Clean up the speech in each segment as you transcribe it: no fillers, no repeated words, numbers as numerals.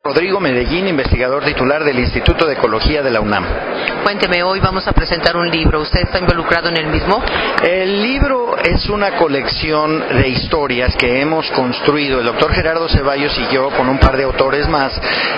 Rodrigo Medellín, investigador titular del Instituto de Ecología de la UNAM. Cuénteme, hoy vamos a presentar un libro. ¿Usted está involucrado en el mismo? El libro es una colección de historias que hemos construido, el doctor Gerardo Ceballos y yo, con un par de autores más,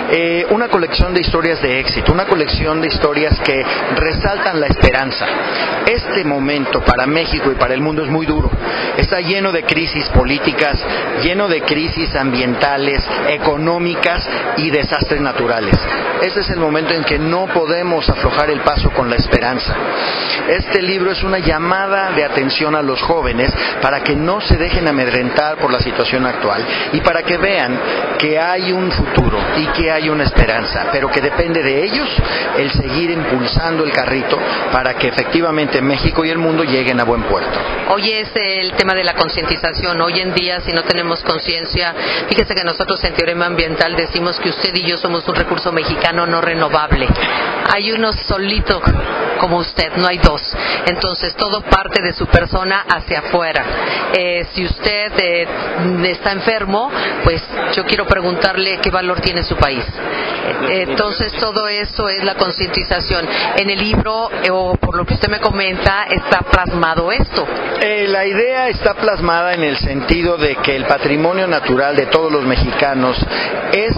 una colección de historias de éxito, una colección de historias que resaltan la esperanza. Este momento para México y para el mundo es muy duro. Está lleno de crisis políticas, lleno de crisis ambientales, económicas y desastres naturales. Este es el momento en que no podemos aflojar el paso con la esperanza. Este libro es una llamada de atención a los jóvenes para que no se dejen amedrentar por la situación actual y para que vean que hay un futuro y que hay una esperanza, pero que depende de ellos el seguir impulsando el carrito para que efectivamente México y el mundo lleguen a buen puerto. Hoy es el tema de la concientización. Hoy en día, si no tenemos conciencia, fíjese que nosotros en Teorema Ambiental decimos que usted y yo somos un recurso mexicano no renovable. Hay uno solito como usted, no hay dos. Entonces todo parte de su persona hacia afuera. Si usted está enfermo, pues yo quiero preguntarle qué valor tiene su país. Entonces todo eso es la concientización. En el libro, o por lo que usted me comenta, está plasmado esto. La idea está plasmada en el sentido de que el patrimonio natural de todos los mexicanos es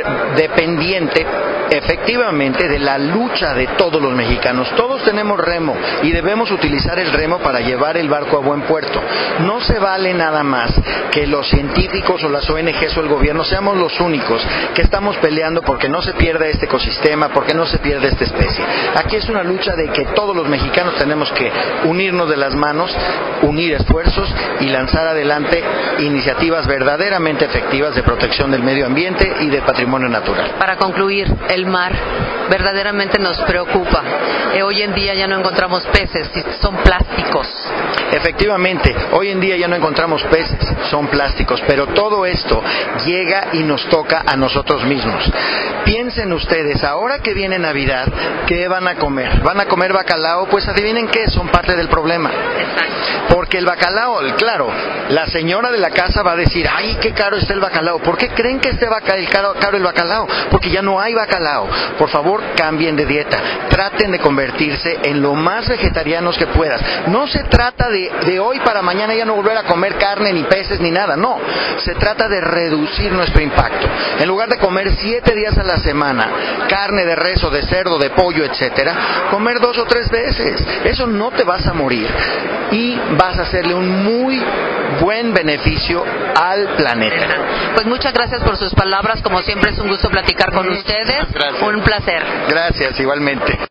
dependiente efectivamente de la lucha de todos los mexicanos. Todos tenemos remo y debemos utilizar el remo para llevar el barco a buen puerto. No se vale nada más que los científicos o las ONGs o el gobierno seamos los únicos que estamos peleando porque no se pierda este ecosistema, porque no se pierda esta especie. Aquí es una lucha de que todos los mexicanos tenemos que unirnos de las manos, unir esfuerzos y lanzar adelante iniciativas verdaderamente efectivas de protección del medio ambiente y del patrimonio natural. Para concluir, el mar verdaderamente nos preocupa. Hoy en día ya no encontramos peces, son plásticos. Efectivamente, hoy en día ya no encontramos peces, son plásticos, pero todo esto llega y nos toca a nosotros mismos. Piensen ustedes, ahora que viene Navidad, ¿qué van a comer? ¿Van a comer bacalao? Pues adivinen qué, son parte del problema. Exacto. Porque el bacalao, claro, la señora de la casa va a decir, ¡ay, qué caro está el bacalao! ¿Por qué creen que esté caro el bacalao? Porque ya no hay bacalao. Por favor, cambien de dieta. Traten de convertirse en lo más vegetarianos que puedan. No se trata de hoy para mañana ya no volver a comer carne, ni peces, ni nada. No. Se trata de reducir nuestro impacto. En lugar de comer 7 días a la semana carne de res o de cerdo, de pollo, etcétera, comer 2 o 3 veces. Eso no te vas a morir. Y vas a hacerle un muy buen beneficio al planeta. Pues muchas gracias por sus palabras. Como siempre es un gusto platicar con ustedes. Gracias. Un placer. Gracias, igualmente.